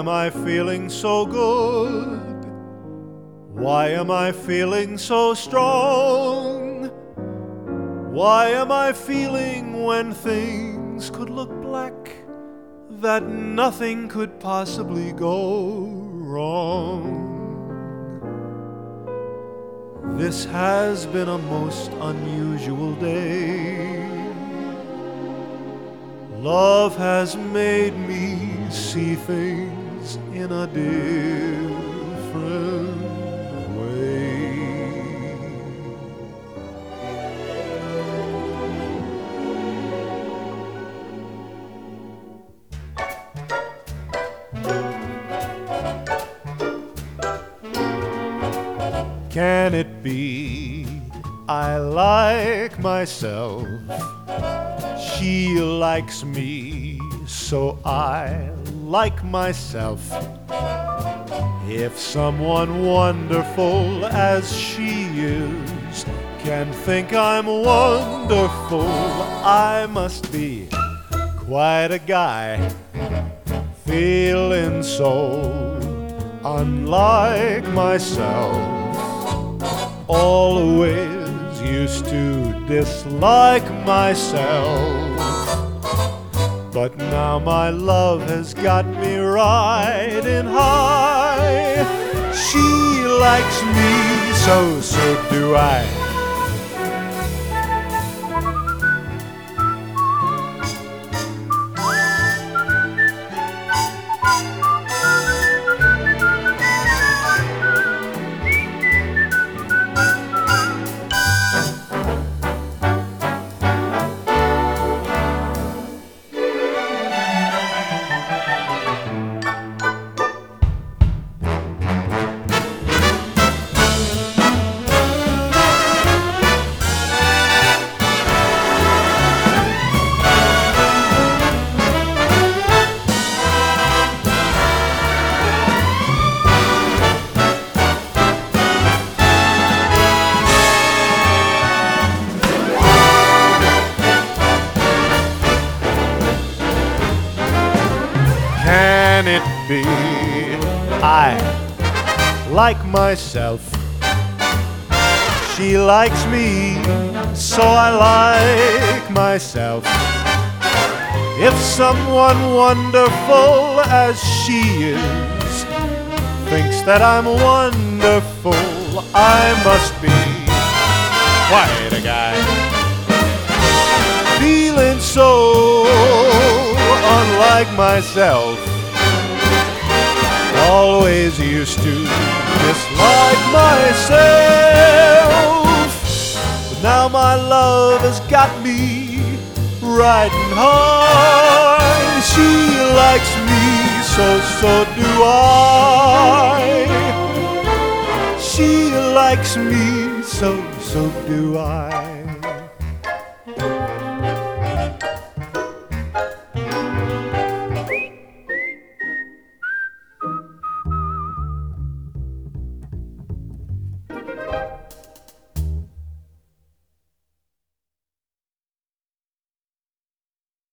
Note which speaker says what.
Speaker 1: am I feeling so good? Why am I feeling so strong? Why am I feeling when things could look black, that nothing could possibly go wrong? This has been a most unusual day. Love has made me see things in a different way. Can it be I like myself? She likes me, so I like myself. If someone wonderful as she is can think I'm wonderful, I must be quite a guy, feeling so unlike myself. Always used to dislike myself, but now my love has got me riding high. She likes me, so do I. Can it be I like myself? She likes me, so I like myself. If someone wonderful as she is thinks that I'm wonderful, I must be quite a guy, feeling so unlike myself. Always used to dislike myself, but now my love has got me riding high. She likes me, so do I. She likes me, so do I.